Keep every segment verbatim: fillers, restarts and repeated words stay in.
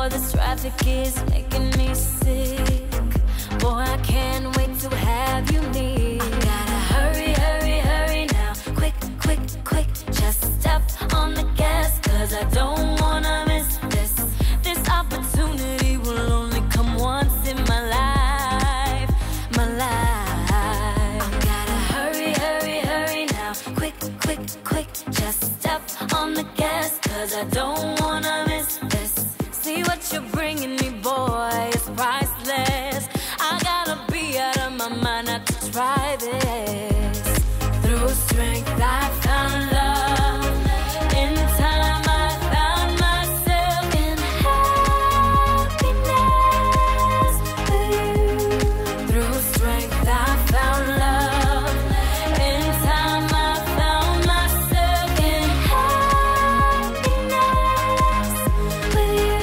Boy, this traffic is making me sick. Boy, I can't wait to have you near. Gotta hurry, hurry, hurry now. Quick, quick, quick. Just step on the gas, cause I don't wanna miss this. This opportunity will only come once in my life. My life. Gotta hurry, hurry, hurry now. Quick, quick, quick. Just step on the gas, cause I don't wanna miss this. See what you're bringing me, boy, it's priceless. I gotta be out of my mind not to try this. Through strength I found love. In time I found myself in happiness with you. Through strength I found love. In time I found myself in happiness with you.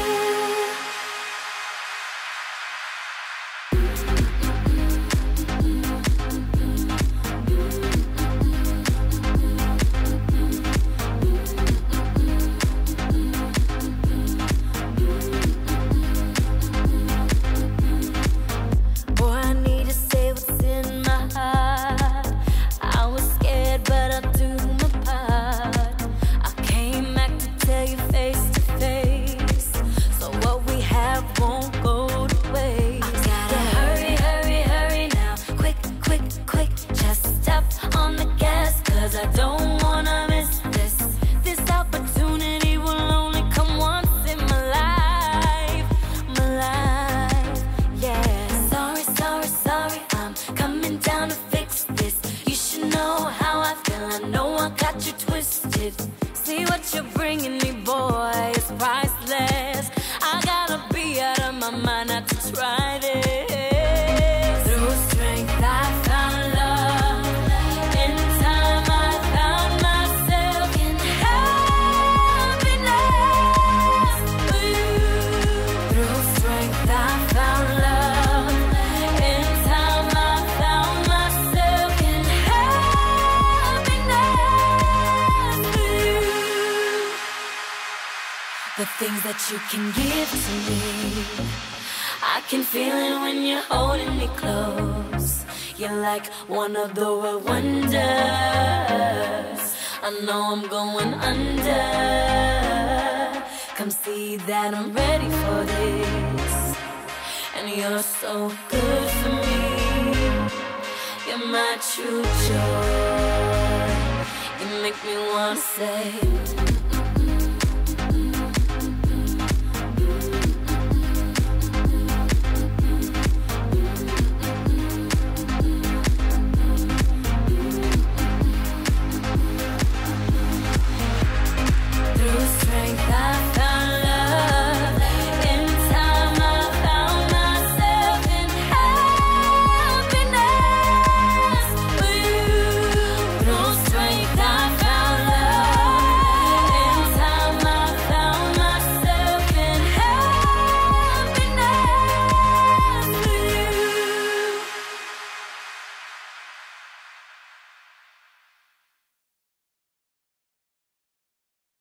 Boy, I need to say what's in my heart. I was scared, but I'll do my part. I came back to tell you face to face, so what we have won't go to waste. Gotta hurry, hurry, hurry now. Quick, quick, quick. Just step on the gas, cause I don't wanna miss this. This opportunity will only come once in my life. My life, yeah. Sorry, sorry, sorry, I'm coming down to fix this. You should know how I feel, I know I got you twisted. See what you're bringing me, boy, it's priceless. I gotta be out of my mind not to try this. Through strength I found love. In time I found myself in happiness with you. Through strength I found love. In time I found myself in happiness with you. The things that you can give to me, I can feel it when you're holding me close. You're like one of the world wonders. I know I'm going under. Come see that I'm ready for this. And you're so good for me. You're my true joy. You make me wanna say